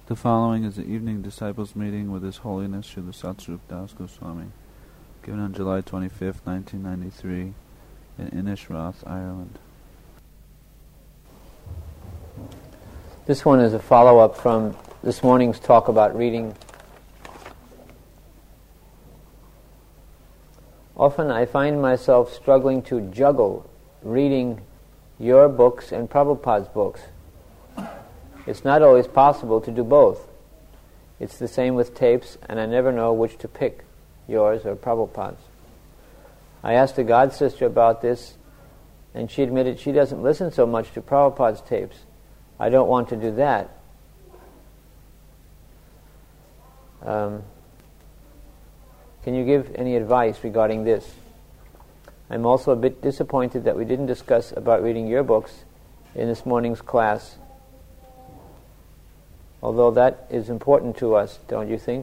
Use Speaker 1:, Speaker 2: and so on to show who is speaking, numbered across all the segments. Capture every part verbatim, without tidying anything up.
Speaker 1: The following is the evening disciples meeting with His Holiness Srila Satsvarup Das Goswami, given on July twenty-fifth, nineteen ninety-three, in Innisroth, Ireland.
Speaker 2: This one is a follow-up from this morning's talk about reading. Often I find myself struggling to juggle reading your books and Prabhupada's books. It's not always possible to do both. It's the same with tapes, and I never know which to pick, yours or Prabhupada's. I asked a god sister about this, and she admitted she doesn't listen so much to Prabhupada's tapes. I don't want to do that. Um, can you give any advice regarding this? I'm also a bit disappointed that we didn't discuss about reading your books in this morning's class, although that is important to us, don't you think?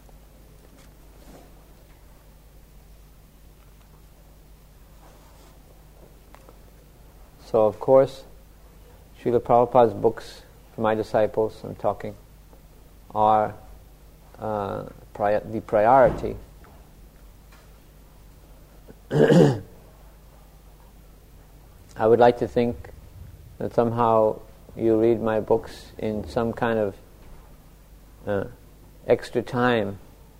Speaker 2: So, of course, Srila Prabhupada's books for my disciples, I'm talking, are uh, pri- the priority. I would like to think that somehow you read my books in some kind of uh, extra time.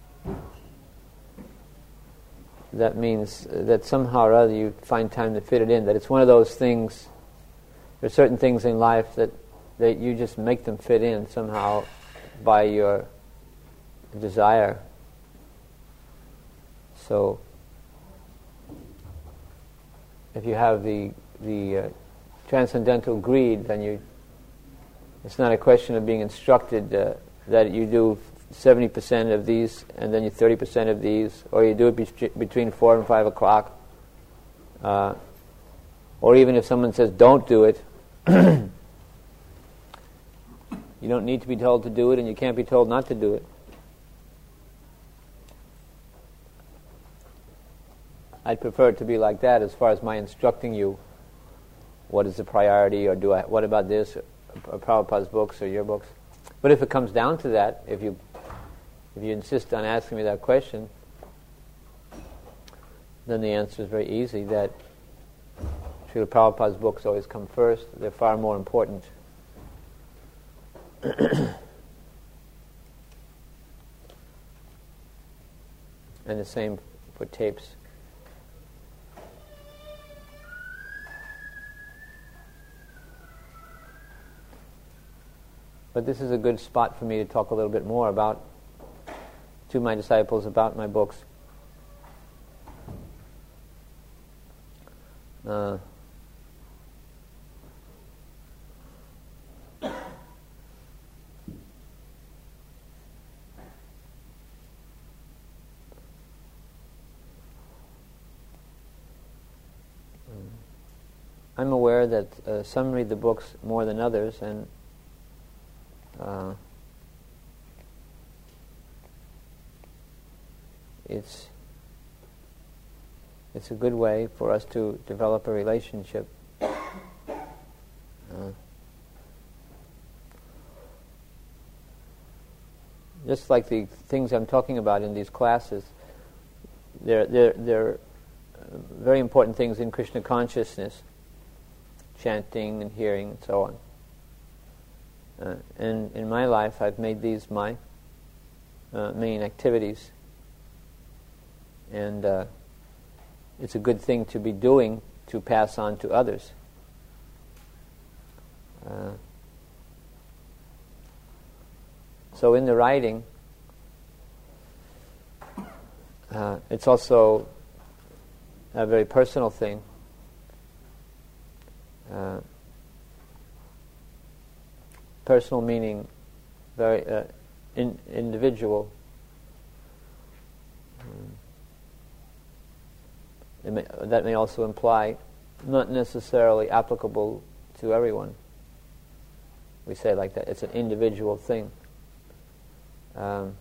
Speaker 2: That means that somehow or other you find time to fit it in, that it's one of those things, there are certain things in life that, that you just make them fit in somehow by your desire. So, if you have the the uh, transcendental greed, then you it's not a question of being instructed uh, that you do seventy percent of these and then you thirty percent of these, or you do it be- between four and five o'clock, uh, or even if someone says don't do it, you don't need to be told to do it, and you can't be told not to do it. I'd prefer it to be like that as far as my instructing you what is the priority, or do I, what about this, or, or Prabhupada's books or your books. But if it comes down to that, if you if you insist on asking me that question, then the answer is very easy, that Srila Prabhupada's books always come first. They're far more important. And the same for tapes. But this is a good spot for me to talk a little bit more about, to my disciples, about my books. Uh, I'm aware that uh, some read the books more than others, and Uh, it's it's a good way for us to develop a relationship. Uh, just like the things I'm talking about in these classes, they're they're they're very important things in Krishna consciousness, chanting and hearing and so on. Uh, and in my life, I've made these my uh, main activities, and uh, it's a good thing to be doing to pass on to others. Uh, so in the writing, uh, it's also a very personal thing. Uh, Personal meaning very uh, in, individual. Um, it may, that may also imply not necessarily applicable to everyone. We say it like that. It's an individual thing. Um,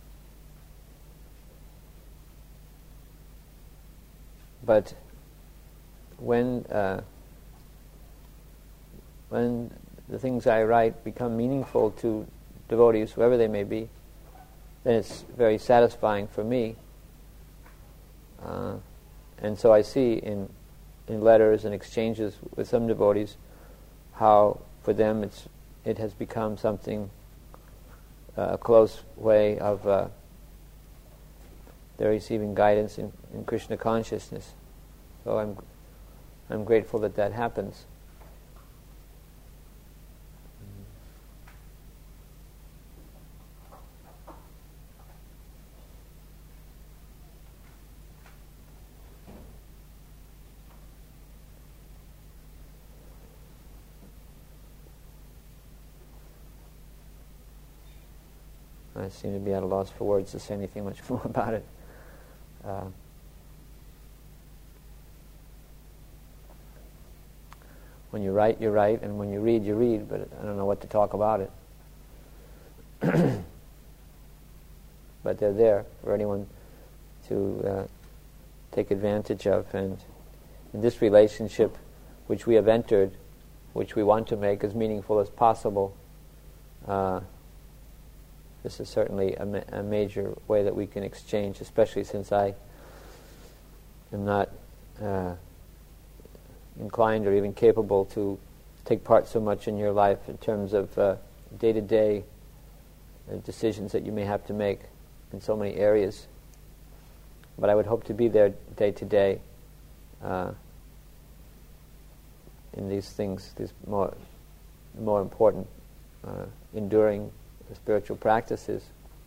Speaker 2: but when uh, when the things I write become meaningful to devotees, whoever they may be, then it's very satisfying for me. Uh, and so I see in in letters and exchanges with some devotees how for them it's it has become something, uh, a close way of uh, they're receiving guidance in, in Krishna consciousness. So I'm I'm grateful that that happens. I seem to be at a loss for words to say anything much more about it. Uh, when you write, you write, and when you read, you read, but I don't know what to talk about it. But they're there for anyone to uh, take advantage of. And in this relationship which we have entered, which we want to make as meaningful as possible, uh, this is certainly a, ma- a major way that we can exchange, especially since I am not uh, inclined or even capable to take part so much in your life in terms of uh, day-to-day uh, decisions that you may have to make in so many areas. But I would hope to be there day-to-day uh, in these things, these more, more important, uh, enduring spiritual practices.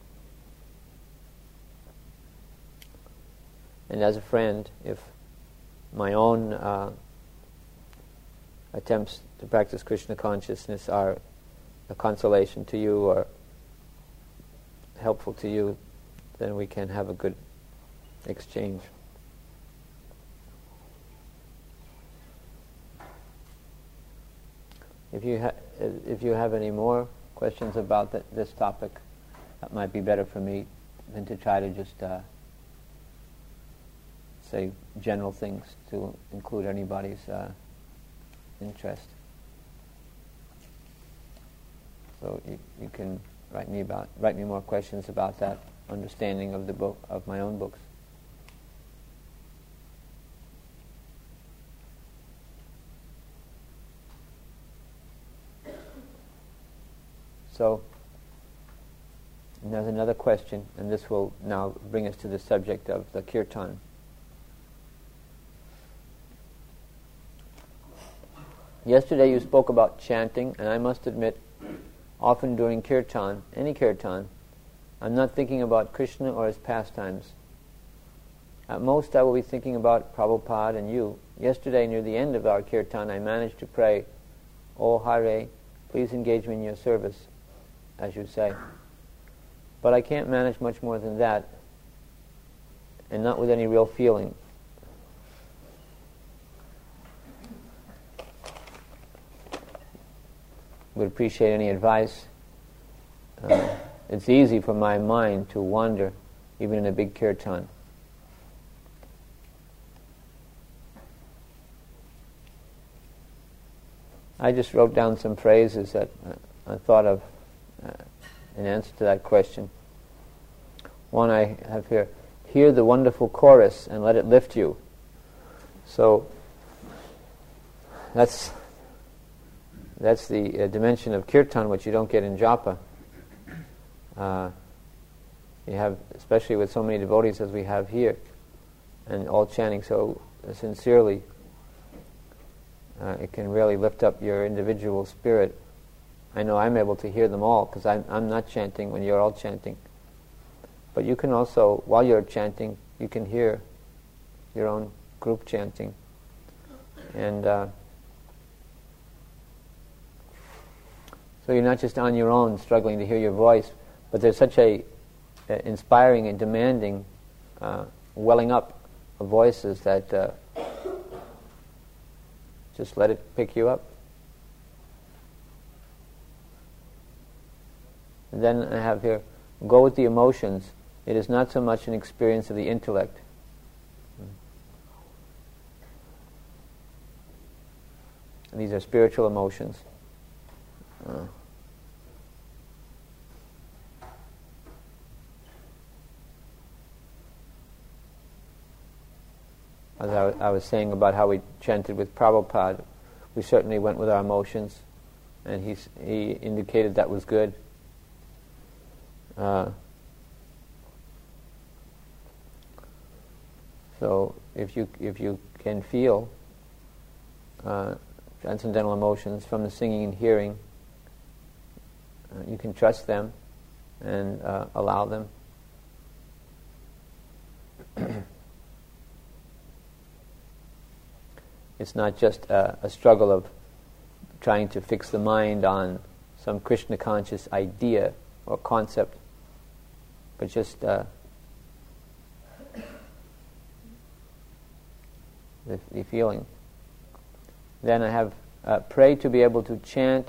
Speaker 2: And as a friend, if my own uh, attempts to practice Krishna consciousness are a consolation to you or helpful to you, then we can have a good exchange. If you ha- if you have any more questions about th- this topic, that might be better for me than to try to just uh, say general things to include anybody's uh, interest. So you, you can write me about write me more questions about that understanding of the book of my own books. So, and there's another question, and this will now bring us to the subject of the kirtan. Yesterday you spoke about chanting, and I must admit, often during kirtan, any kirtan, I'm not thinking about Krishna or his pastimes. At most I will be thinking about Prabhupada and you. Yesterday near the end of our kirtan I managed to pray, "O Hare, please engage me in your service," as you say. But I can't manage much more than that, and not with any real feeling. Would appreciate any advice. Uh, it's easy for my mind to wander, even in a big kirtan. I just wrote down some phrases that uh, I thought of uh, in answer to that question. One I have here: hear the wonderful chorus and let it lift you. So that's that's the uh, dimension of kirtan which you don't get in japa. Uh, you have, especially with so many devotees as we have here, and all chanting so sincerely, uh, it can really lift up your individual spirit. I know I'm able to hear them all because I'm, I'm not chanting when you're all chanting. But you can also, while you're chanting, you can hear your own group chanting. And uh, so you're not just on your own struggling to hear your voice, but there's such a uh, inspiring and demanding uh, welling up of voices that uh, just let it pick you up. And then I have here, go with the emotions. It is not so much an experience of the intellect. And these are spiritual emotions. Uh, as I, I was saying about how we chanted with Prabhupada, we certainly went with our emotions, and he he indicated that was good. Uh, so if you if you can feel uh, transcendental emotions from the singing and hearing, uh, you can trust them and uh, allow them. It's not just a, a struggle of trying to fix the mind on some Krishna conscious idea or concept, but just uh, the, the feeling. Then I have uh, pray to be able to chant.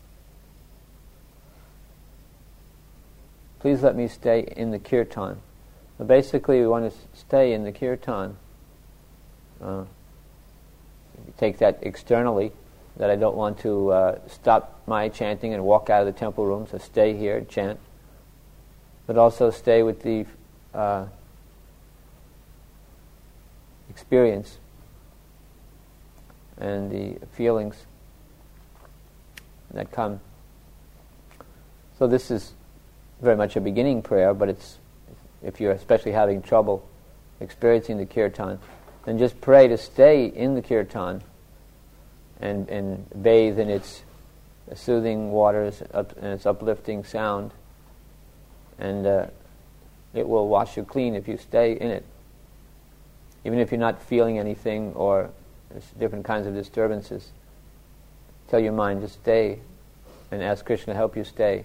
Speaker 2: Please let me stay in the kirtan. So basically, we want to stay in the kirtan. Uh, take that externally, that I don't want to uh, stop my chanting and walk out of the temple room, so stay here and chant. But also stay with the uh, experience and the feelings that come. So this is very much a beginning prayer, but it's if you're especially having trouble experiencing the kirtan, then just pray to stay in the kirtan and, and bathe in its soothing waters up, and its uplifting sound, and uh, it will wash you clean if you stay in it. Even if you're not feeling anything or there's different kinds of disturbances, tell your mind to stay and ask Krishna to help you stay.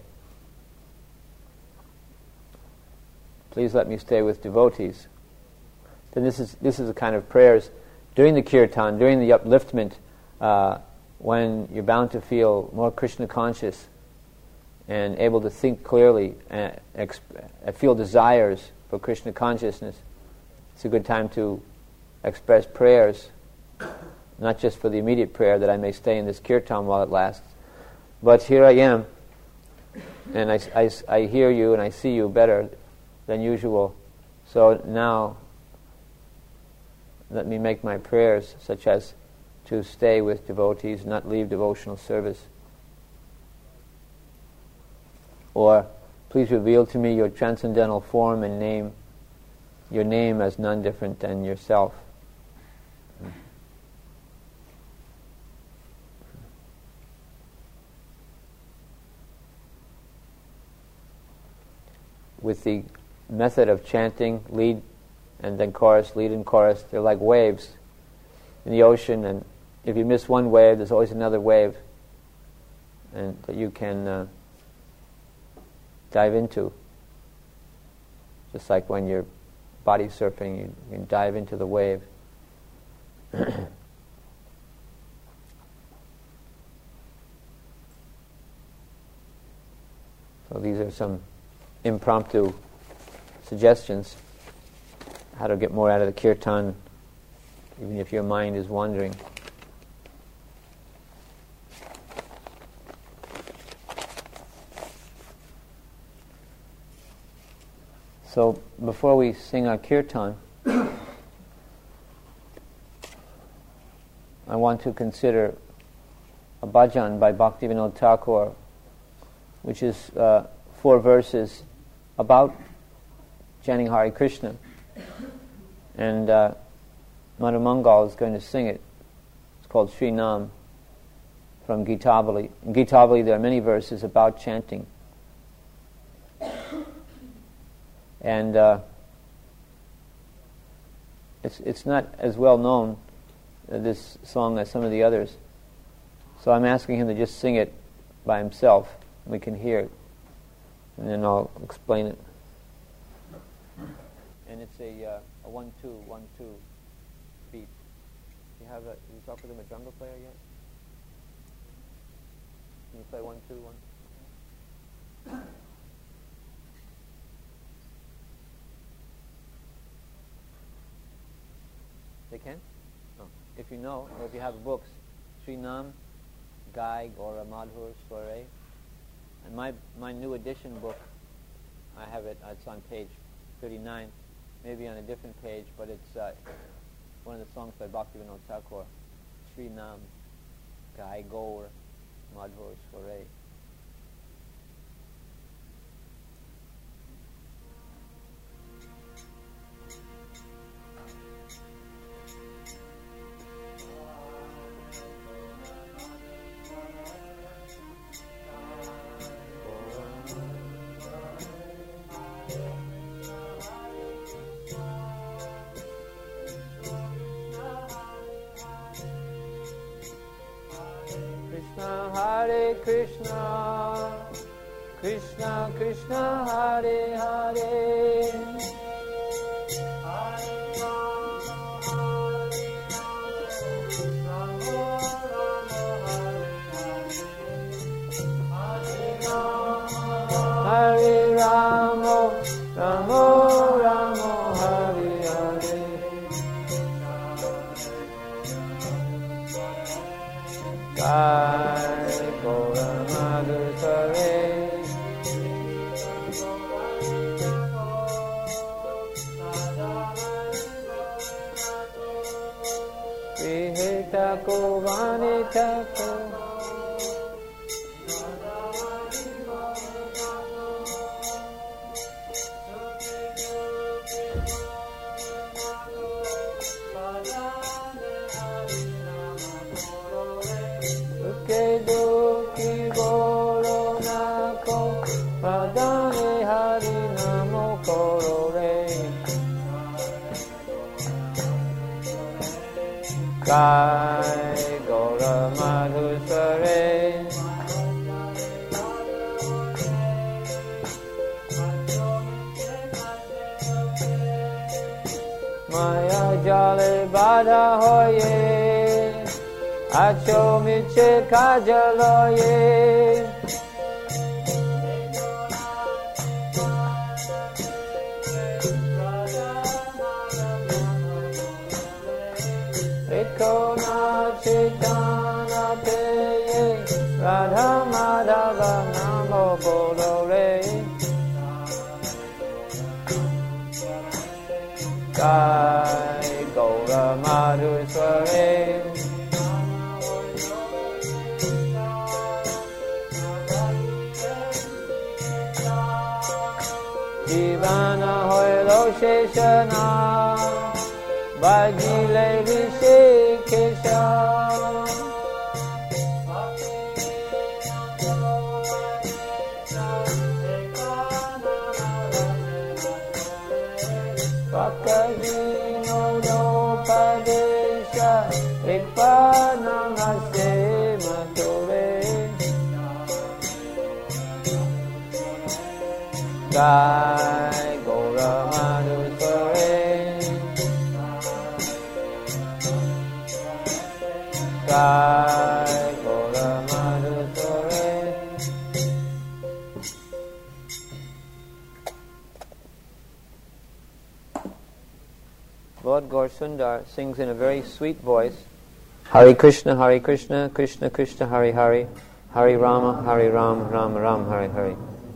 Speaker 2: Please let me stay with devotees. Then this is this is the kind of prayers during the kirtan, during the upliftment, uh, when you're bound to feel more Krishna conscious and able to think clearly and exp- feel desires for Krishna consciousness. It's a good time to express prayers, not just for the immediate prayer that I may stay in this kirtan while it lasts, but here I am, and I, I, I hear you and I see you better than usual. So now let me make my prayers such as to stay with devotees, not leave devotional service. Or, please reveal to me your transcendental form and name, your name as none different than yourself. With the method of chanting, lead and then chorus, lead and chorus, they're like waves in the ocean, and if you miss one wave, there's always another wave and that you can uh, dive into. Just like when you're body surfing, you, you can dive into the wave. So these are some impromptu suggestions how to get more out of the kirtan, even if your mind is wandering. So before we sing our kirtan, I want to consider a bhajan by Bhaktivinoda Thakur, which is uh, four verses about chanting Hare Krishna. And uh, Madhu Mangal is going to sing it. It's called Sri Nam from Gitabali. In Gitabali there are many verses about chanting. And uh, it's it's not as well known, uh, this song, as some of the others. So I'm asking him to just sing it by himself. We can hear it. And then I'll explain it. And it's a, uh, a one two one two beat. You have a, you talk with him a djembe player yet? Can you play one two one? They can? Oh. If you know, or if you have books, Sri Nam Gai Gaura Madhur Sware. And my my new edition book, I have it, it's on page thirty-nine, maybe on a different page, but it's uh, one of the songs by Bhaktivinoda Thakur, Sri Nam Gai Gaur Madhur Sware. Hare Krishna, Krishna Krishna Hare Hare, Hare Ramo, Ramo Ramo Hare Hare. Gai Gaura Madhur Sware, Sri Thakur Vani Thakur, Gai Gaura Madhur Sware, Maya Jale Bada Hoye, Acho Miche Kajaloye, Ekona Chaitanya Peye, Radha Madhava Namo Bolore, Gai Gaura Madhur Sware, Jivana Hoilo Sheshana, Bhajile Rishikesha, Vakavino no Padesha, Ekpanam Hase Matore, Gai Gaura Madhur Sware, Gai Gaura Madhur Sware. Lord Gaur Sundar sings in a very sweet voice, Hare Krishna, Hare Krishna, Krishna Krishna, Hare Hare, Hare Rama, Hare Rama, Rama Rama, Hare Hare.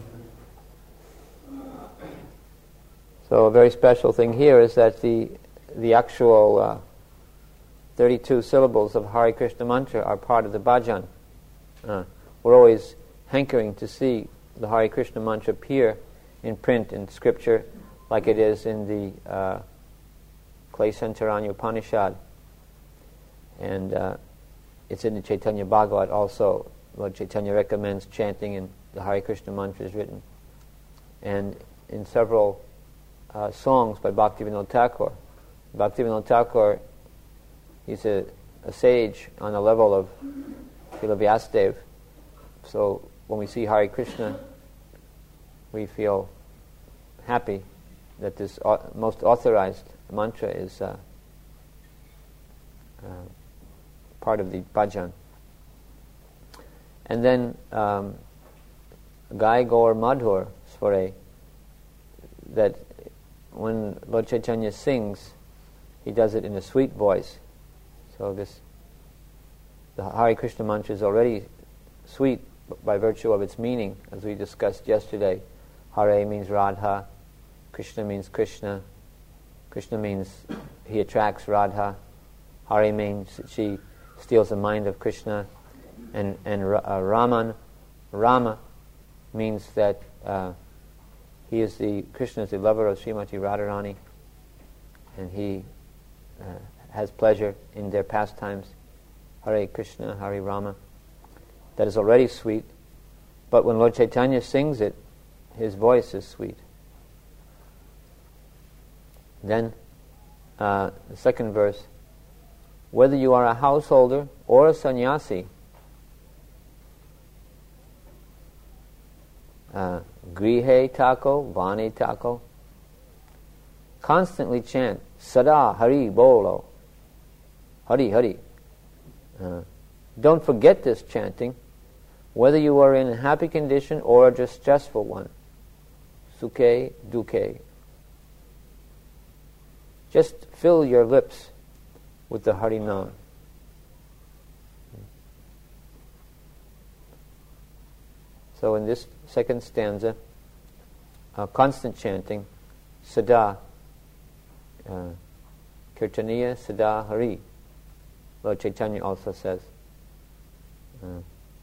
Speaker 2: So a very special thing here is that the the actual uh, thirty-two syllables of Hare Krishna mantra are part of the bhajan. Uh, we're always hankering to see the Hare Krishna mantra appear in print, in scripture, like it is in the uh, Kleshantaranya Upanishad. And uh, it's in the Chaitanya Bhagavat also. Lord Chaitanya recommends chanting, and the Hare Krishna mantra is written. And in several uh, songs by Bhaktivinoda Thakur. Bhaktivinoda Thakur, he's a, a sage on the level of Srila Vyasadeva. So when we see Hare Krishna, we feel happy that this au- most authorized mantra is uh, uh, part of the bhajan. And then um, Gai Gaur Madhur Sware, that when Lord Chaitanya sings, he does it in a sweet voice. So this the Hare Krishna mantra is already sweet by virtue of its meaning, as we discussed yesterday. Hare means Radha, Krishna means Krishna, Krishna means he attracts Radha, Hare means she steals the mind of Krishna, and, and uh, Raman, Rama means that uh, he is the, Krishna is the lover of Srimati Radharani, and he uh, has pleasure in their pastimes. Hare Krishna, Hare Rama. That is already sweet, but when Lord Chaitanya sings it, his voice is sweet. Then, uh, the second verse, whether you are a householder or a sannyasi, uh, grihe tako, vani tako, constantly chant Sada Hari Bolo, Hari Hari. Uh, don't forget this chanting, whether you are in a happy condition or a distressful one. Sukhe, dukhe. Just fill your lips with the Hari Nam. So in this second stanza, uh, constant chanting, Sada, uh, Kirtaniya Sada Hari. Lord Chaitanya also says. Uh,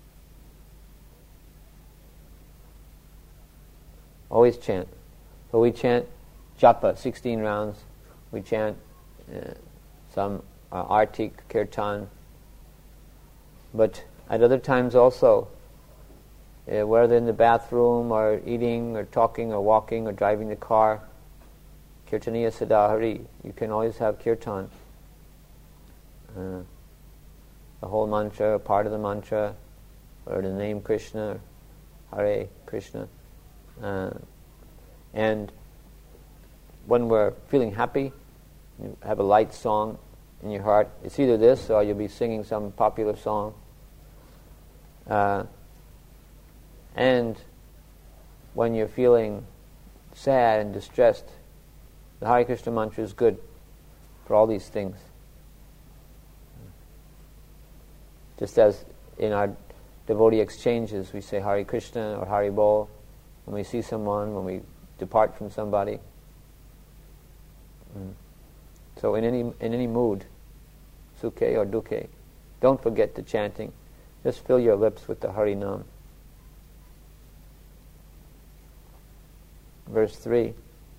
Speaker 2: always chant. So we chant japa, sixteen rounds. We chant uh, some uh, artik, kirtan. But at other times also, uh, whether in the bathroom or eating or talking or walking or driving the car, Kirtaniya Sada Hari. You can always have kirtan. Uh, the whole mantra, a part of the mantra, or the name Krishna, Hare Krishna. Uh, and when we're feeling happy, you have a light song in your heart. It's either this or you'll be singing some popular song. Uh, and when you're feeling sad and distressed, the Hare Krishna mantra is good for all these things. Just as in our devotee exchanges, we say Hare Krishna or Hare Bol when we see someone, when we depart from somebody. Mm. So in any in any mood, sukhe or dukhe, don't forget the chanting. Just fill your lips with the Hari Nam. Verse three.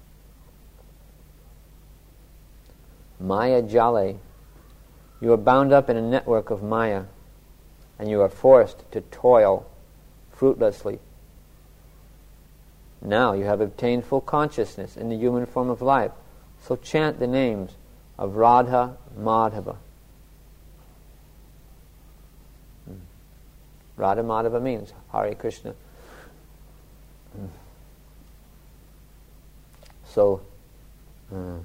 Speaker 2: Maya Jale, you are bound up in a network of Maya, and you are forced to toil fruitlessly. Now you have obtained full consciousness in the human form of life, so chant the names of Radha Madhava. Hmm. Radha Madhava means Hare Krishna. Hmm. So, uh,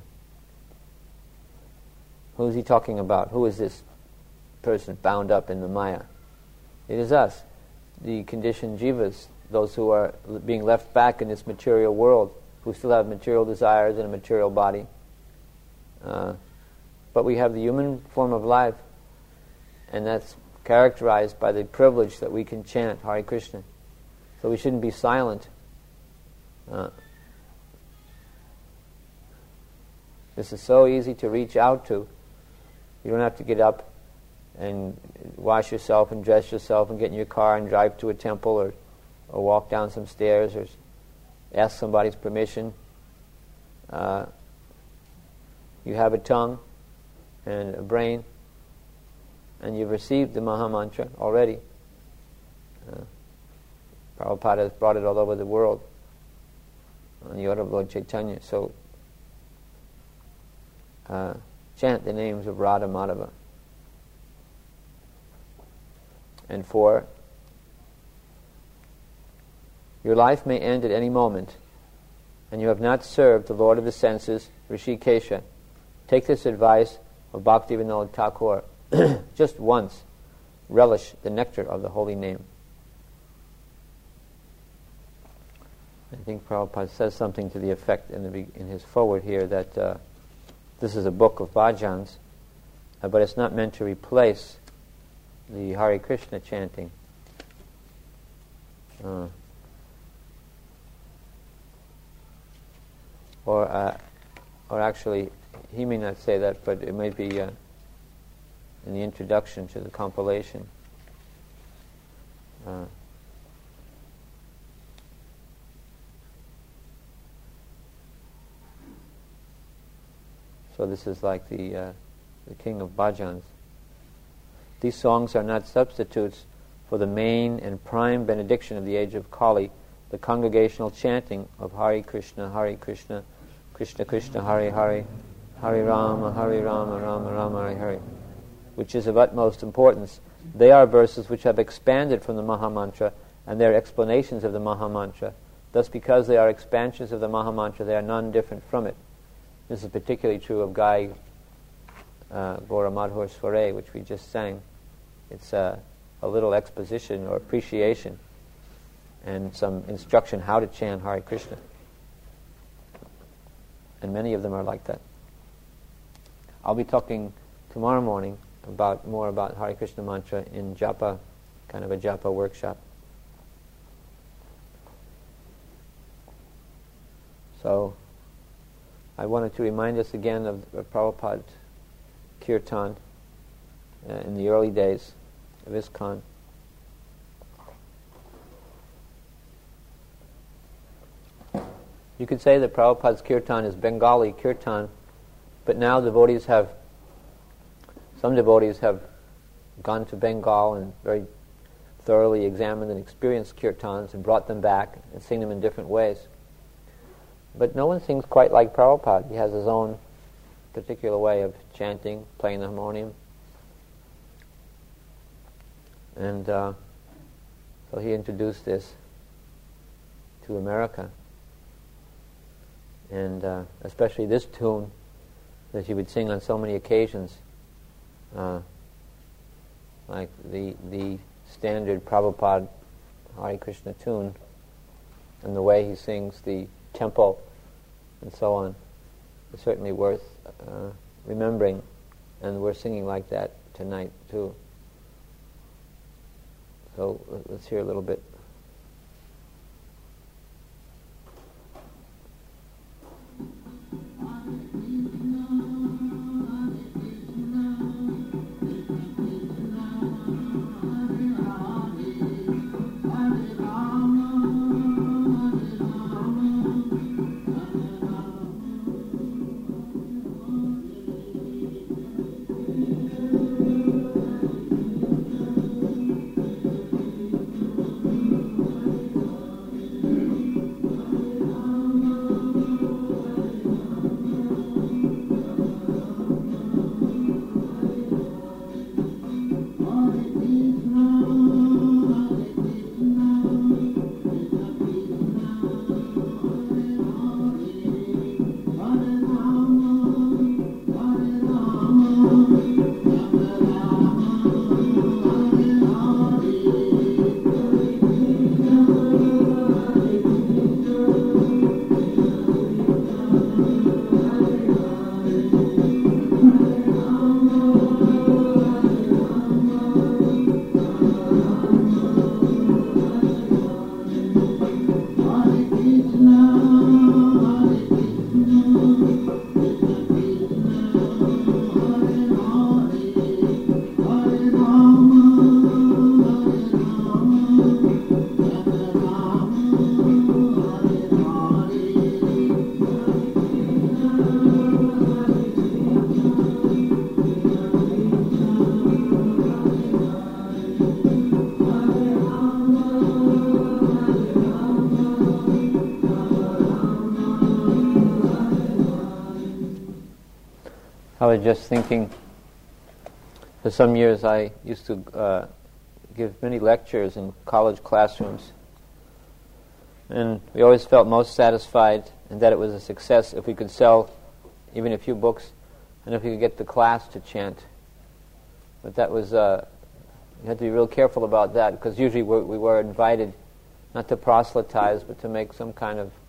Speaker 2: who is he talking about? Who is this person bound up in the Maya? It is us, the conditioned jivas, those who are being left back in this material world, who still have material desires and a material body. Uh, but we have the human form of life, and that's characterized by the privilege that we can chant Hare Krishna. So we shouldn't be silent. Uh, this is so easy to reach out to. You don't have to get up and wash yourself and dress yourself and get in your car and drive to a temple or, or walk down some stairs or ask somebody's permission. Uh, you have a tongue and a brain, and you've received the Maha Mantra already. Uh, Prabhupada has brought it all over the world on the order of Lord Chaitanya. So, uh, chant the names of Radha Madhava. And four, your life may end at any moment, and you have not served the Lord of the senses, Rishikesha. Take this advice of Bhaktivinoda Thakur. Just once, relish the nectar of the holy name. I think Prabhupada says something to the effect in, the, in his foreword here that uh, this is a book of bhajans, uh, but it's not meant to replace the Hare Krishna chanting. Uh, or, uh, or actually, he may not say that, but it might be uh, in the introduction to the compilation. Uh, so this is like the uh, the king of bhajans. These songs are not substitutes for the main and prime benediction of the age of Kali, the congregational chanting of Hare Krishna, Hare Krishna, Krishna Krishna, Hare Hare, Hare Rama, Hare Rama, Rama Rama, Hare Hare, which is of utmost importance. They are verses which have expanded from the Mahamantra, and they are explanations of the Mahamantra. Thus, because they are expansions of the Mahamantra, they are none different from it. This is particularly true of Gai uh, Gora Madhur Sware, which we just sang. It's uh, a little exposition or appreciation and some instruction how to chant Hare Krishna. And many of them are like that. I'll be talking tomorrow morning about more about Hare Krishna mantra in japa, kind of a japa workshop. So I wanted to remind us again of uh, Prabhupada Kirtan uh, in the early days of ISKCON. You could say that Prabhupada's Kirtan is Bengali Kirtan, but now devotees have, some devotees have gone to Bengal and very thoroughly examined and experienced Kirtans and brought them back and sing them in different ways. But no one sings quite like Prabhupada. He has his own particular way of chanting, playing the harmonium. And uh, so he introduced this to America. And uh, especially this tune that he would sing on so many occasions, uh, like the the standard Prabhupada Hare Krishna tune, and the way he sings the tempo and so on, is certainly worth uh, remembering, and we're singing like that tonight too. So let's hear a little bit. I was just thinking, for some years I used to uh, give many lectures in college classrooms, and we always felt most satisfied and that it was a success if we could sell even a few books and if we could get the class to chant. But that was, uh, you had to be real careful about that, because usually we're, we were invited not to proselytize but to make some kind of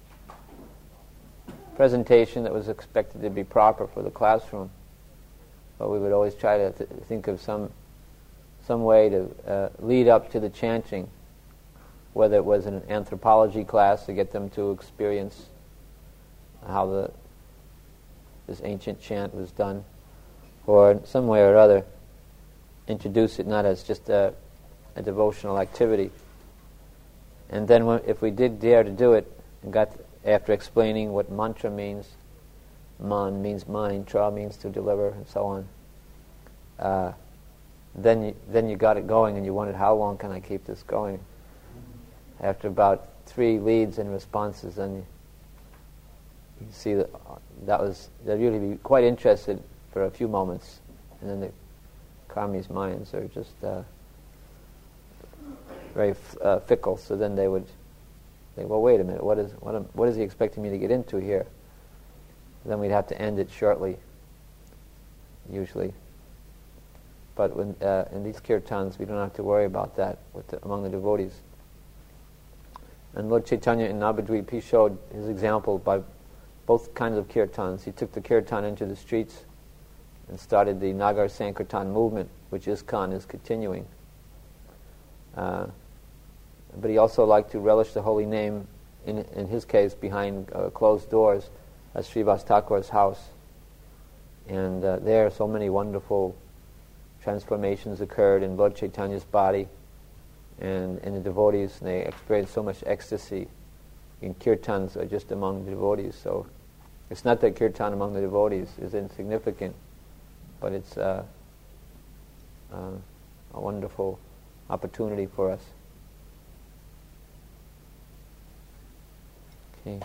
Speaker 2: presentation that was expected to be proper for the classroom. But we would always try to th- think of some some way to uh, lead up to the chanting, whether it was in an anthropology class to get them to experience how the this ancient chant was done, or in some way or other introduce it not as just a, a devotional activity. And then when, if we did dare to do it, and got after explaining what mantra means, man means mind, tra means to deliver, and so on, uh, then you, then you got it going, and you wondered, how long can I keep this going? After about three leads and responses, then you, you see that that was they'd really be quite interested for a few moments, and then the karmis' minds are just uh, very f- uh, fickle. So then they would think, well, wait a minute, what is what, am, what is he expecting me to get into here? Then we'd have to end it shortly, usually. But when, uh, in these kirtans, we don't have to worry about that with the, among the devotees. And Lord Chaitanya in Navadvip, he showed his example by both kinds of kirtans. He took the kirtan into the streets and started the Nagar Sankirtan movement, which ISKCON is continuing. Uh, but he also liked to relish the holy name, in, in his case, behind uh, closed doors at Srivas Thakur's house. And uh, there, so many wonderful transformations occurred in Lord Chaitanya's body and in the devotees, and they experienced so much ecstasy in kirtans or just among the devotees. So it's not that kirtan among the devotees is insignificant, but it's uh, uh, a wonderful opportunity for us. Okay.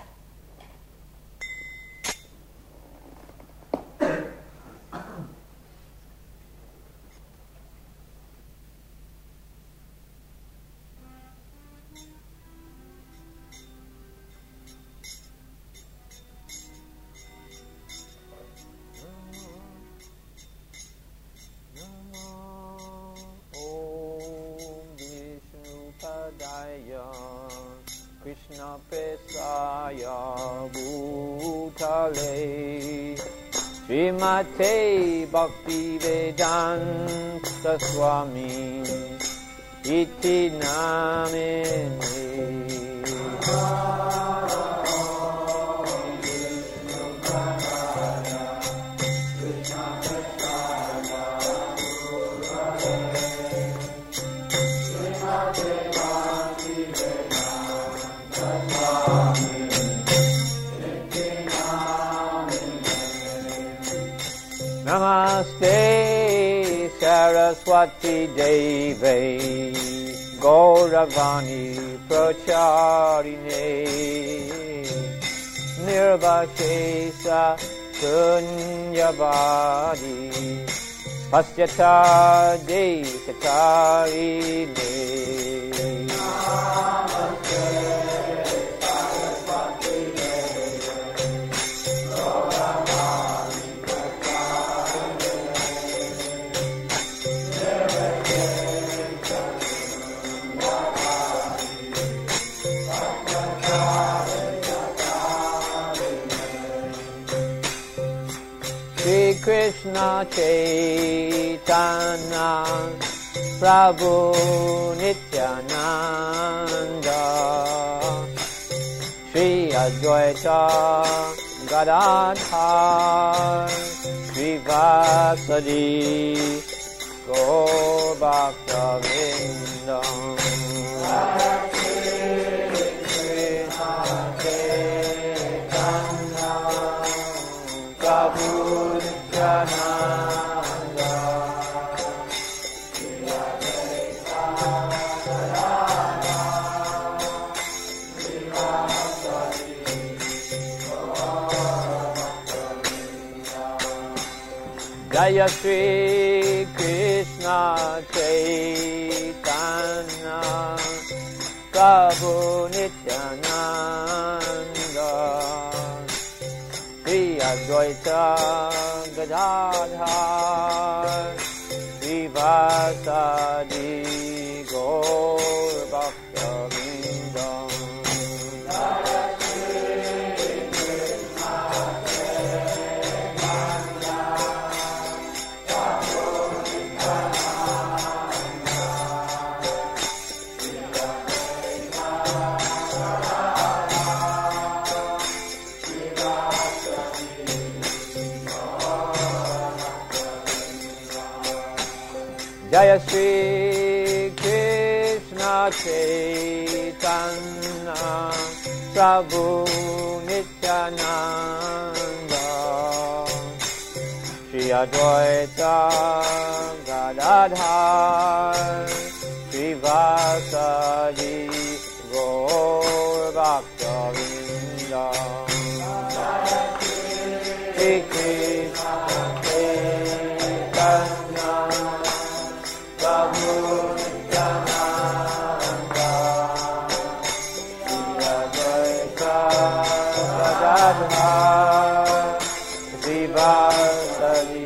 Speaker 3: Krishna Pesaya Bhutale Srimate Bhakti Vedanta Swami Iti Namine Namaste Saraswati Devi Gauravani Pracharine Nirvashesa Sunyavadi Pasyata Desatarine Krishna Chaitanya Prabhu Nityananda Shri Advaita Gadadhar Srivasadi Gaur Bhakta-vindam Krishna Chaitanya Prabhu Jaya Shri Krishna Chaitanya Prabhu Nityananda Shri Advaita Gadadhar Srivasadi Gaur Bhakta-vindam Jaya Shri Krishna Chaitanya Prabhu Nityananda Shri Advaita Gadadhar Srivasadi Gaur Bhakta-vrinda Shri Krishna Chaitanya Prabhu Nityananda Shri Advaita Gadadhar Srivasadi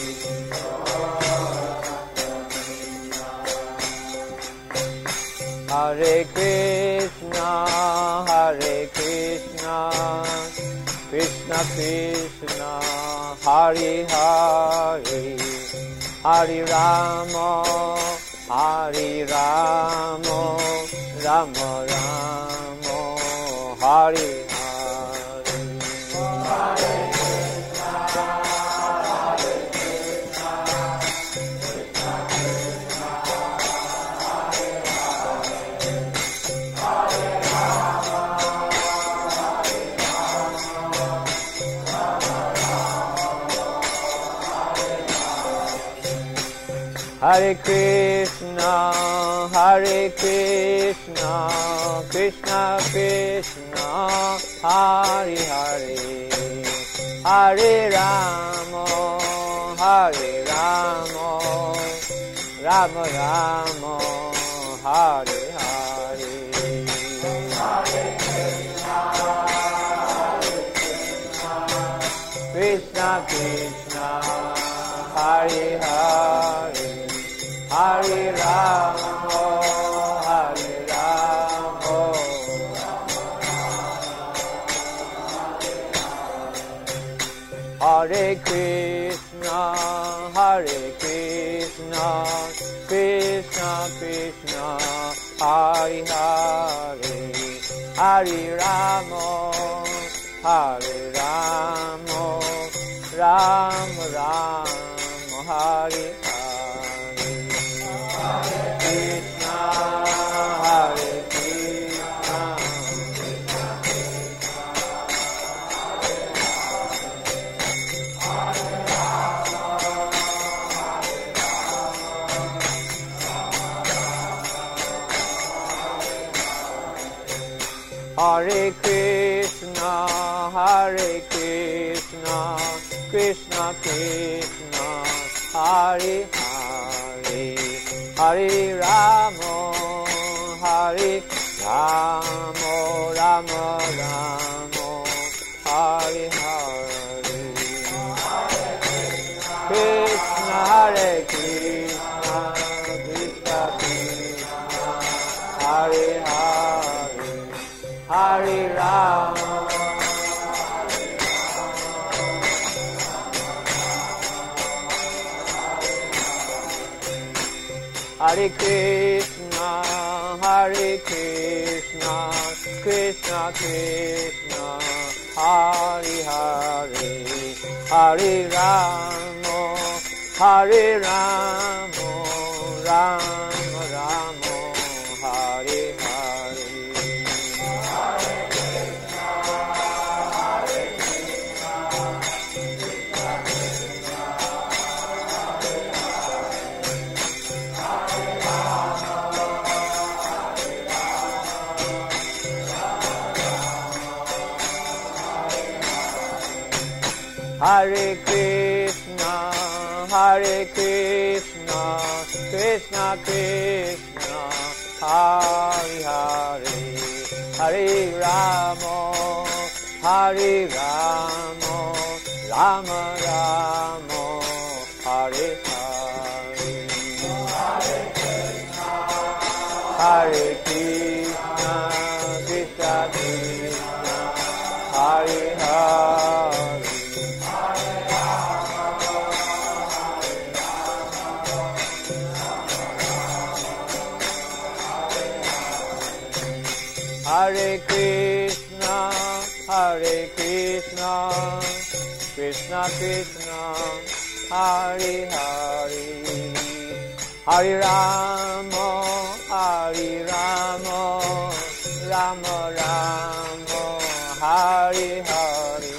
Speaker 3: Hare Krishna, Hare Krishna, Krishna Krishna, Hare Hare, Hare Rama, Hare Rama, Rama Rama, Hare Hare. Hare Krishna, Hare Krishna, Krishna Krishna, Hare Hare, Hare Rama, Hare Rama, Rama Rama, Hare Hare. Hare Krishna, Hare Krishna, Krishna Krishna, Hare Hare, Hare Rama, Hare Rama, Rama Rama, Hare Hare. Hare Krishna, Hare Krishna, Krishna Krishna, Hare Hare, Hare Rama, Hare Rama, Hare Krishna, Hare Krishna, Krishna Krishna, Hare Hare, Hare Rama, Hare Rama, Rama Rama, Hare Hare. Hare Krishna, Hare Krishna, Krishna Krishna, Hare Hare, Hare Rama, Hare Rama, Hare Krishna, Hare Krishna, Krishna Krishna, Hare Hare, Hare Rama, Hare Rama, Rama Rama, Hare Hare. Krishna, Hare Krishna, Krishna Krishna, Hare Hare, Hare Rama, Hare Krishna, Hare Krishna, Krishna Krishna, Hare Hare, Hare Rama, Hare Rama, Rama Rama, Hare Hare. Hare Krishna, Hare Krishna, Krishna Krishna, Hare Hare Krishna, Hare Krishna, Krishna Krishna, Hare Hare, Hare Rama, Hare Rama, Rama Rama, Hare Hare. Hare Krishna, Hare Krishna, Krishna Krishna, Hare Hare. Hare Krishna, Hare Krishna, Krishna Krishna, Hare Hare, Hari Rama, Hari Rama, Rama Rama, Hari Hari.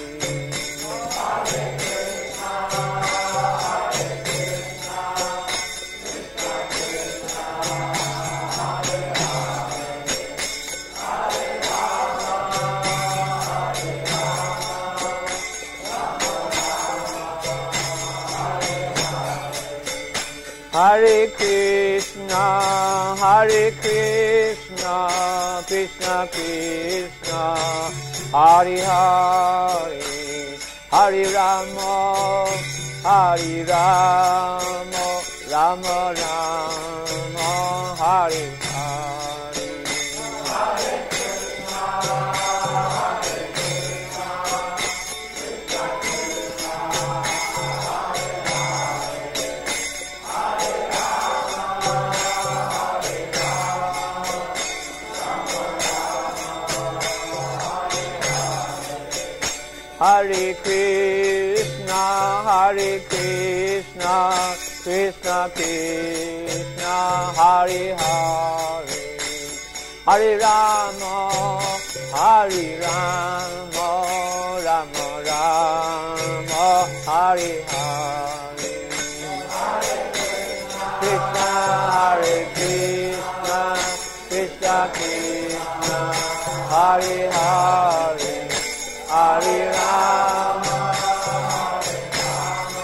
Speaker 3: Hare Krishna, Hare Krishna, Krishna Krishna, Hare Hare, Hare Rama, Hare Rama, Rama Rama, Hare Hare. Hare Krishna, Hare Krishna, Krishna Krishna, Hare Krishna, Hare Krishna, Krishna Krishna, Hare Hare, Hare Rama, Hare Rama, Rama Rama, Hare Hare. Krishna, Hare Krishna, Krishna Krishna, Hare Hare, Hare Rama, Hare Rama,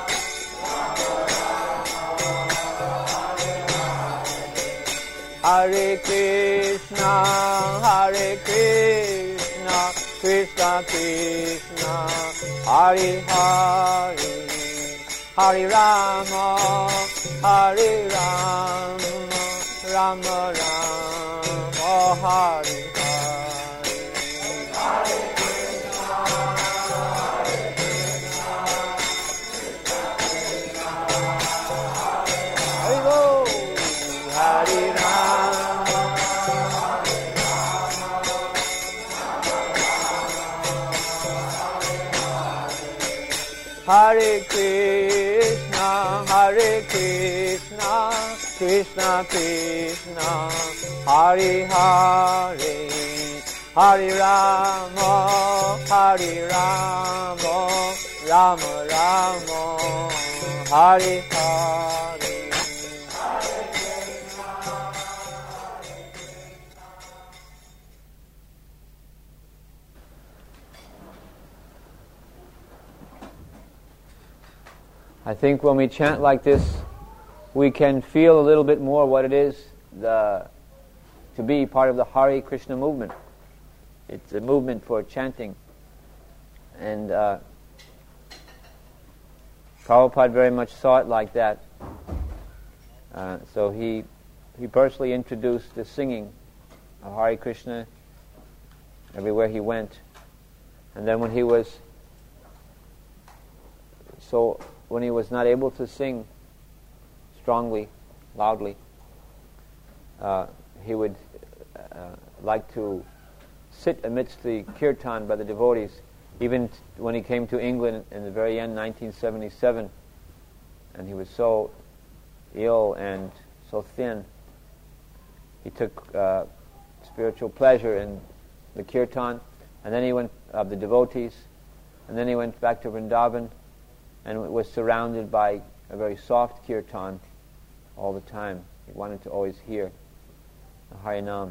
Speaker 3: Hare Krishna, Hare Krishna, Krishna Krishna, Hare Hare, Hare Rama, Hare Rama, Rama Rama, Hare Hare. Hare Go, Hare Rama, Hare Krishna, Hare Krishna, Krishna Krishna, Hare Hare, Hare Rama, Hare Rama, Rama Rama, Hare Hare.
Speaker 2: I think when we chant like this, we can feel a little bit more what it is the, to be part of the Hare Krishna movement. It's a movement for chanting. And uh, Prabhupada very much saw it like that. Uh, so he he personally introduced the singing of Hare Krishna everywhere he went. And then when he was so when he was not able to sing strongly, loudly, uh, he would uh, like to sit amidst the kirtan by the devotees. Even t- when he came to England in the very end, nineteen seventy-seven, and he was so ill and so thin, he took uh, spiritual pleasure in the kirtan, and then he went of uh, the devotees, and then he went back to Vrindavan, and was surrounded by a very soft kirtan all the time. He wanted to always hear the Harinam.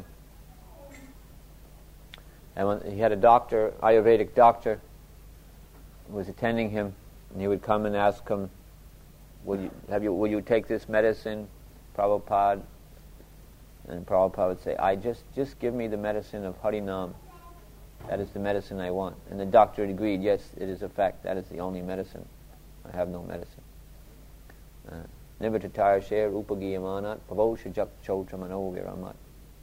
Speaker 2: And when he had a doctor, Ayurvedic doctor, who was attending him, and he would come and ask him, "Will you have you? Will you take this medicine, Prabhupada?" And Prabhupada would say, "I just just give me the medicine of Harinam. That is the medicine I want." And the doctor agreed, "Yes, it is a fact. That is the only medicine. I have no medicine." Nivatatara sher upagiyamanat pavosha chotramano viramat.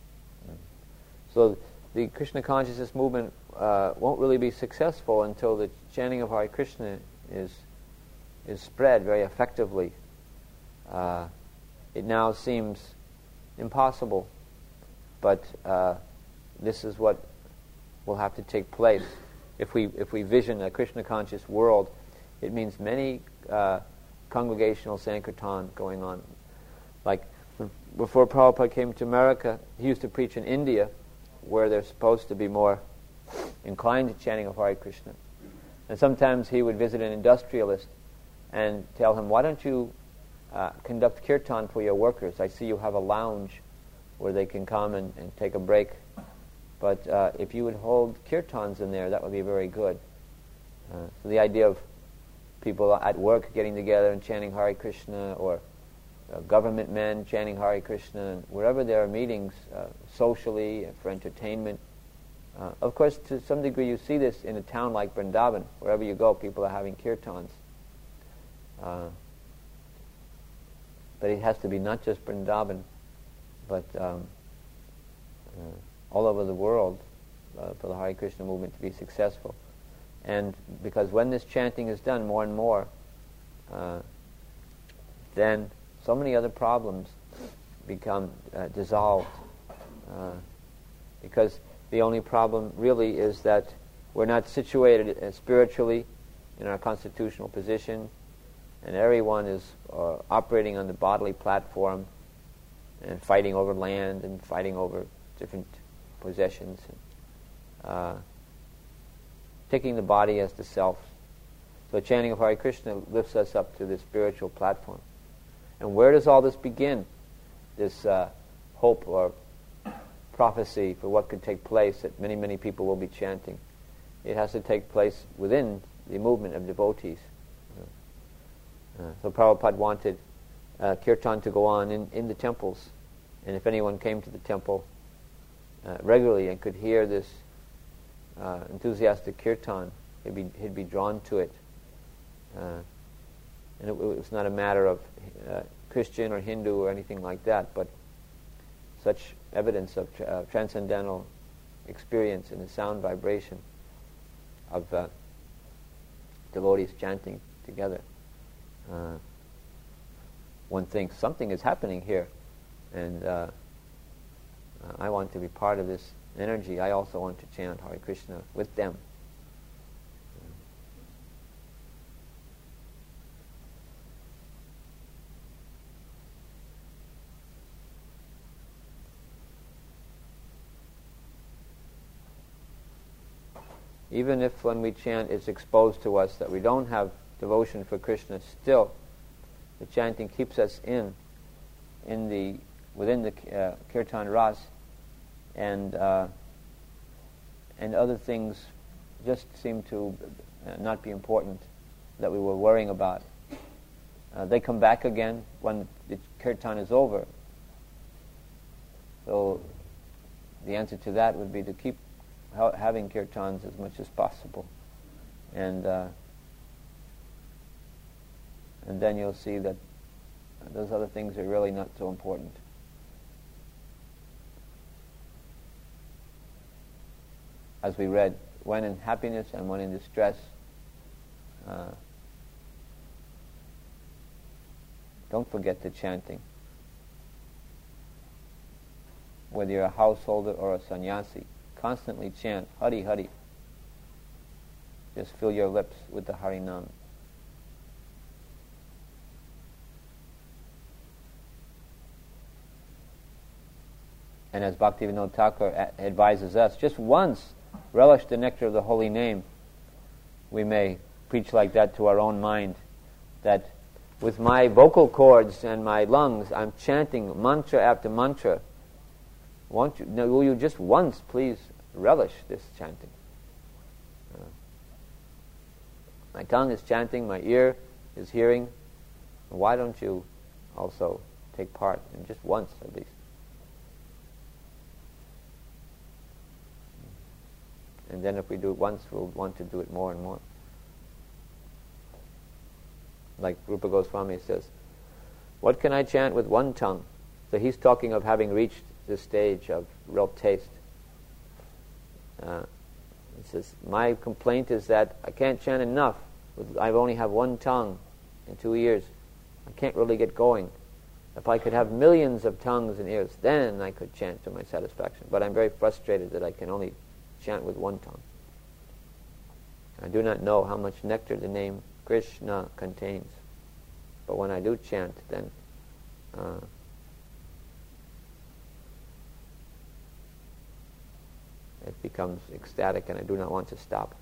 Speaker 2: So the Krishna consciousness movement uh, won't really be successful until the chanting of Hare Krishna is is spread very effectively. Uh, it now seems impossible, but uh, this is what will have to take place. If we if we vision a Krishna conscious world, it means many uh, congregational Sankirtan going on, Like before Prabhupada came to America, he used to preach in India, where they're supposed to be more inclined to chanting of Hare Krishna. And sometimes he would visit an industrialist and tell him, why don't you uh, conduct kirtan for your workers? I see you have a lounge where they can come and, and take a break. But uh, if you would hold kirtans in there, that would be very good. Uh, so the idea of people at work getting together and chanting Hare Krishna, or uh, government men chanting Hare Krishna, and wherever there are meetings, uh, socially, uh, for entertainment. Uh, of course, to some degree you see this in a town like Vrindavan. Wherever you go, people are having kirtans. Uh, but it has to be not just Vrindavan, but um, uh, all over the world uh, for the Hare Krishna movement to be successful. And because when this chanting is done more and more, uh, then so many other problems become uh, dissolved. Uh, because the only problem really is that we're not situated uh, spiritually in our constitutional position, and everyone is uh, operating on the bodily platform and fighting over land and fighting over different possessions, and, uh, taking the body as the self. So chanting of Hare Krishna lifts us up to the spiritual platform. And where does all this begin? This uh, hope or prophecy for what could take place, that many, many people will be chanting. It has to take place within the movement of devotees. Uh, so Prabhupada wanted uh, kirtan to go on in, in the temples. And if anyone came to the temple uh, regularly and could hear this uh, enthusiastic kirtan, he'd be, he'd be drawn to it. Uh, and it, it was not a matter of uh, Christian or Hindu or anything like that, but such evidence of tra- uh, transcendental experience in the sound vibration of uh, devotees chanting together. Uh, one thinks something is happening here, and uh, uh, I want to be part of this energy. I also want to chant Hare Krishna with them. Even if when we chant it's exposed to us that we don't have devotion for Krishna, still the chanting keeps us in, in the within the uh, kirtan ras, and uh, and other things just seem to uh, not be important that we were worrying about. Uh, they come back again when the kirtan is over. So the answer to that would be to keep ha- having kirtans as much as possible, and uh, and then you'll see that those other things are really not so important. As we read, when in happiness and when in distress, uh, don't forget the chanting. Whether you're a householder or a sannyasi, constantly chant Hari Hari. Just fill your lips with the Harinam. And as Bhaktivinoda Thakur a- advises us, just once relish the nectar of the holy name. We may preach like that to our own mind, that with my vocal cords and my lungs, I'm chanting mantra after mantra. Won't you, no, will you just once please relish this chanting? Uh, my tongue is chanting, my ear is hearing. Why don't you also take part in just once at least? And then if we do it once, we'll want to do it more and more. Like Rupa Goswami says, what can I chant with one tongue? So he's talking of having reached the stage of real taste. Uh, he says, my complaint is that I can't chant enough. I only have one tongue in two ears. I can't really get going. If I could have millions of tongues and ears, then I could chant to my satisfaction. But I'm very frustrated that I can only chant with one tongue. I do not know how much nectar the name Krishna contains. But when I do chant, then uh, it becomes ecstatic, and I do not want to stop.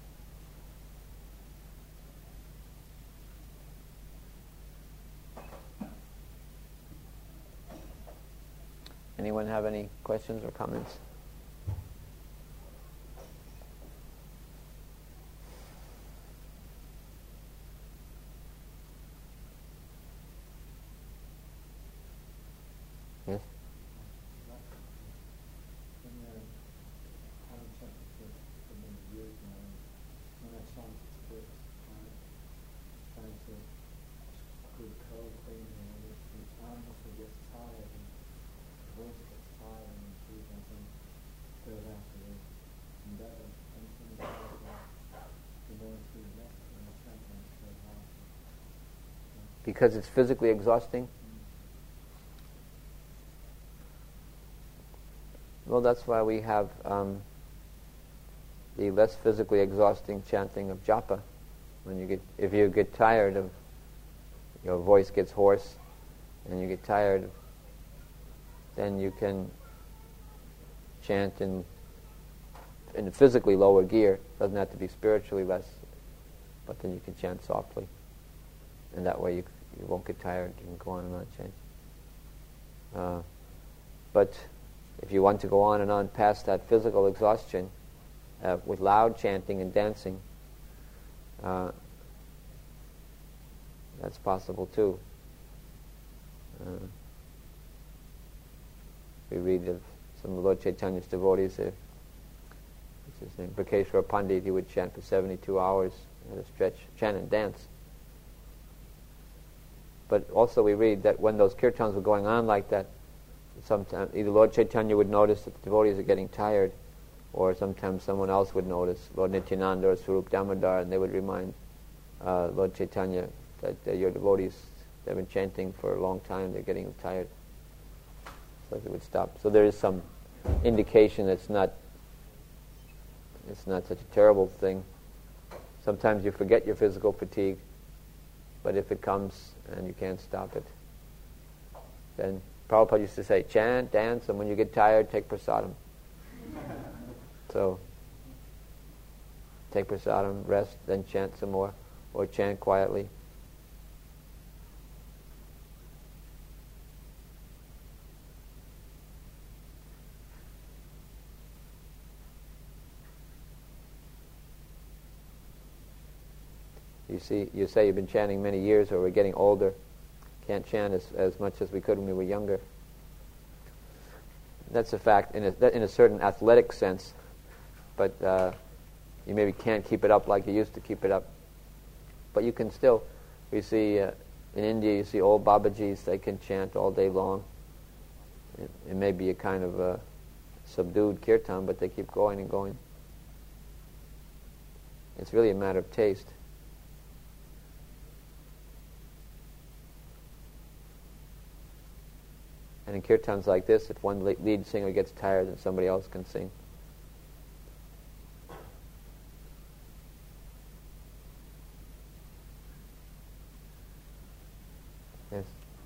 Speaker 2: Anyone have any questions or comments? Yes? Because it's physically exhausting? Well, that's why we have um, the less physically exhausting chanting of japa. When you get, if you get tired of, your voice gets hoarse, and you get tired, then you can chant in in physically lower gear. It doesn't have to be spiritually less, but then you can chant softly, and that way you you won't get tired. You can go on and on chanting. Uh, but if you want to go on and on past that physical exhaustion uh, with loud chanting and dancing, uh, that's possible too. Uh, we read of some of Lord Chaitanya's devotees, uh, what's his name, Bhakeshwar Pandit, he would chant for seventy-two hours at a stretch, chant and dance. But also we read that when those kirtans were going on like that, sometimes either Lord Chaitanya would notice that the devotees are getting tired, or sometimes someone else would notice, Lord Nityananda or Swarup Damodar, and they would remind uh, Lord Chaitanya that uh, your devotees, they've been chanting for a long time, they're getting tired. So they would stop. So there is some indication that it's not, it's not such a terrible thing. Sometimes you forget your physical fatigue, but if it comes and you can't stop it, then Prabhupada used to say, chant, dance, and when you get tired, take prasadam. So, take prasadam, rest, then chant some more, or chant quietly. You see, you say you've been chanting many years, or we're getting older. Can't chant as, as much as we could when we were younger. That's a fact in a, in a certain athletic sense, but uh, you maybe can't keep it up like you used to keep it up. But you can still, we see uh, in India, you see old Babajis, they can chant all day long. It, it may be a kind of a subdued kirtan, but they keep going and going. It's really a matter of taste. And in kirtans like this, if one lead singer gets tired, then somebody else can sing. Yes?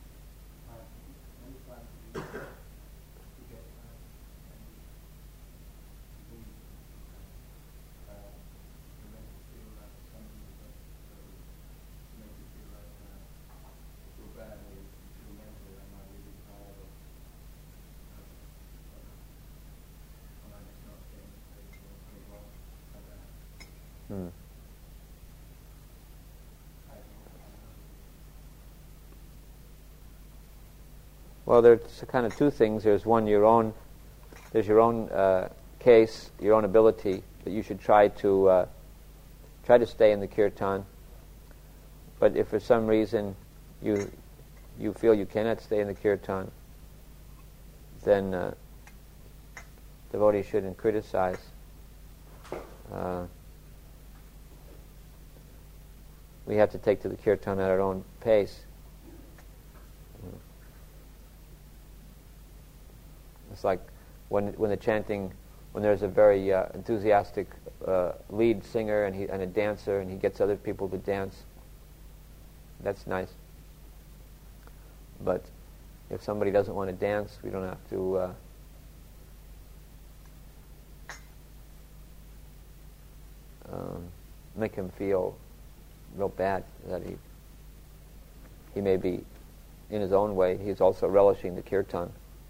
Speaker 2: Hmm. Well, there's kind of two things. There's one, your own, there's your own uh, case, your own ability that you should try to uh, try to stay in the kirtan. But if for some reason you you feel you cannot stay in the kirtan, then uh, devotees shouldn't criticize. Uh, we have to take to the kirtan at our own pace. It's like when when the chanting, when there's a very uh, enthusiastic uh, lead singer and he and a dancer, and he gets other people to dance. That's nice. But if somebody doesn't want to dance, we don't have to. Uh, um, make him feel real bad that he he may be, in his own way, he's also relishing the kirtan.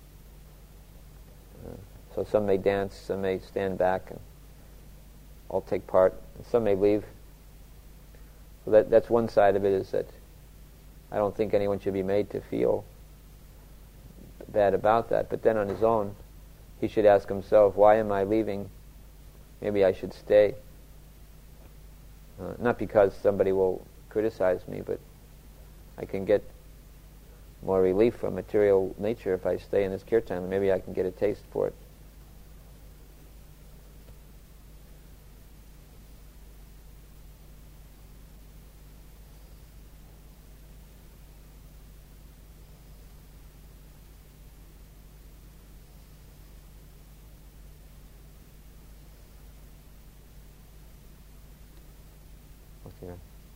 Speaker 2: Uh, so some may dance, some may stand back and all take part, and some may leave. So that that's one side of it, is that I don't think anyone should be made to feel bad about that. But then on his own, he should ask himself, why am I leaving? Maybe I should stay. Uh, not because somebody will criticize me, but I can get more relief from material nature if I stay in this kirtan, and maybe I can get a taste for it. Okay.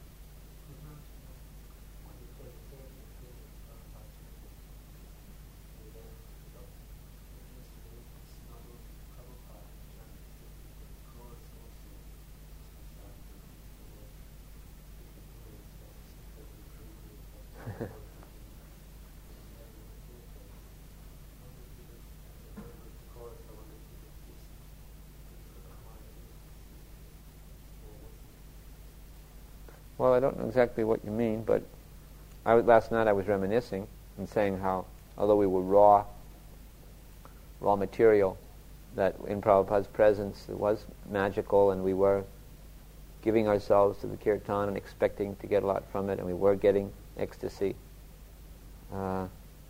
Speaker 2: Well, I don't know exactly what you mean, but I was, last night I was reminiscing and saying how, although we were raw, raw material, that in Prabhupada's presence it was magical, and we were giving ourselves to the kirtan and expecting to get a lot from it, and we were getting ecstasy. Uh,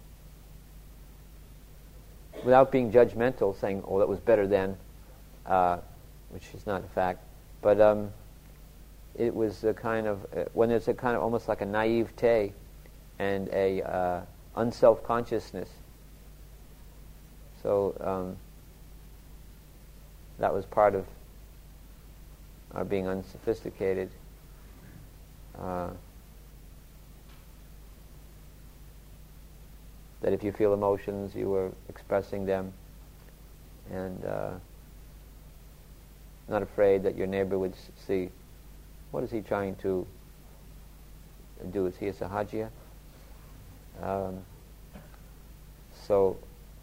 Speaker 2: without being judgmental, saying, oh, that was better then, uh, which is not a fact, but um, it was a kind of, uh, when there's a kind of almost like a naivete and a uh, unself-consciousness. So um, that was part of our being unsophisticated. Uh, that if you feel emotions, you were expressing them, and uh, not afraid that your neighbor would s- see, what is he trying to do? Is he a sahajiya? Um, so,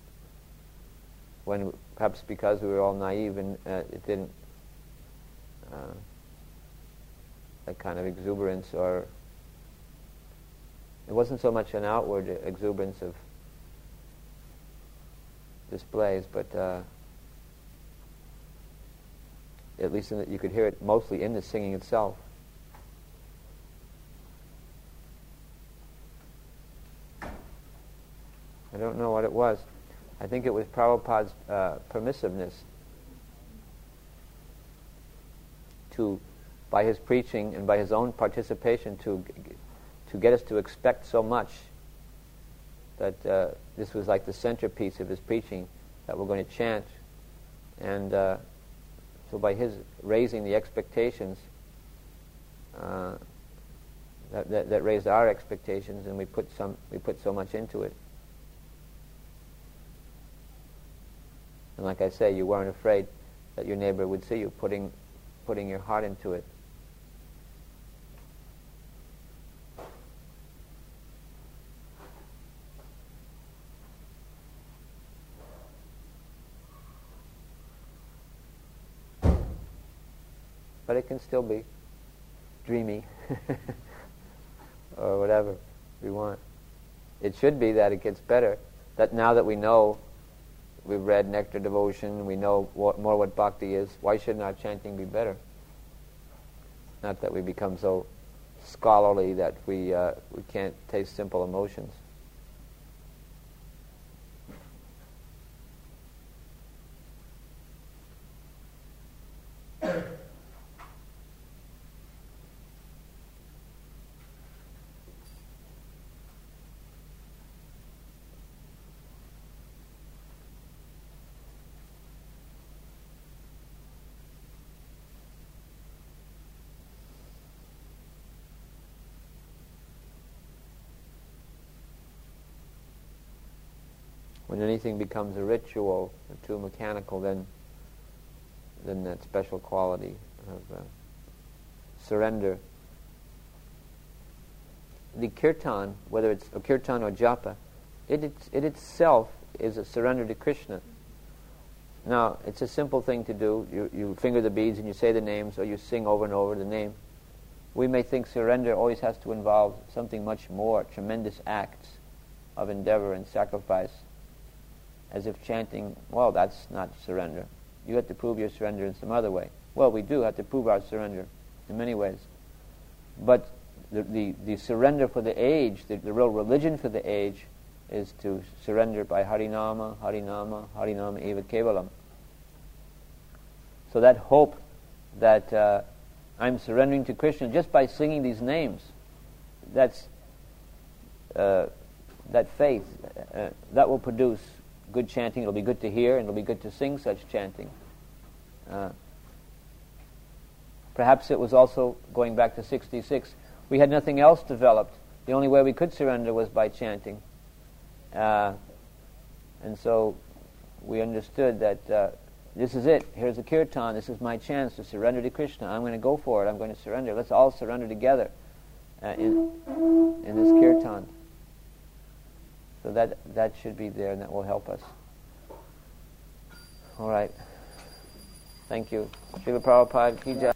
Speaker 2: when perhaps because we were all naive and uh, it didn't, uh, that kind of exuberance, or it wasn't so much an outward exuberance of displays, but uh, at least in the, you could hear it mostly in the singing itself. I don't know what it was. I think it was Prabhupada's uh, permissiveness to, by his preaching and by his own participation, to to get us to expect so much that uh, this was like the centerpiece of his preaching, that we're going to chant, and uh, so by his raising the expectations, uh, that, that, that raised our expectations, and we put some we put so much into it. And like I say, you weren't afraid that your neighbor would see you putting putting your heart into it. But it can still be dreamy or whatever we want. It should be that it gets better. That now that we know, we've read Nectar Devotion, we know what, more what bhakti is, why shouldn't our chanting be better? Not that we become so scholarly that we uh, we can't taste simple emotions. When anything becomes a ritual or too mechanical, then then that special quality of uh, surrender. The kirtan, whether it's a kirtan or japa, it, it, it itself is a surrender to Krishna. Now, it's a simple thing to do. You, you finger the beads and you say the names, or you sing over and over the name. We may think surrender always has to involve something much more, tremendous acts of endeavor and sacrifice, as if chanting, well, that's not surrender. You have to prove your surrender in some other way. Well, we do have to prove our surrender in many ways. But the, the, the surrender for the age, the, the real religion for the age, is to surrender by Harinama, Harinama, Harinama eva kevalam. So that hope that uh, I'm surrendering to Krishna just by singing these names, that's uh, that faith, uh, that will produce good chanting. It'll be good to hear, and it'll be good to sing such chanting. Uh, perhaps it was also, going back to sixty-six, we had nothing else developed. The only way we could surrender was by chanting. Uh, and so we understood that uh, this is it. Here's the kirtan. This is my chance to surrender to Krishna. I'm going to go for it. I'm going to surrender. Let's all surrender together uh, in, in this kirtan. So that that should be there, and that will help us. All right. Thank you. Srila Prabhupada ki jai.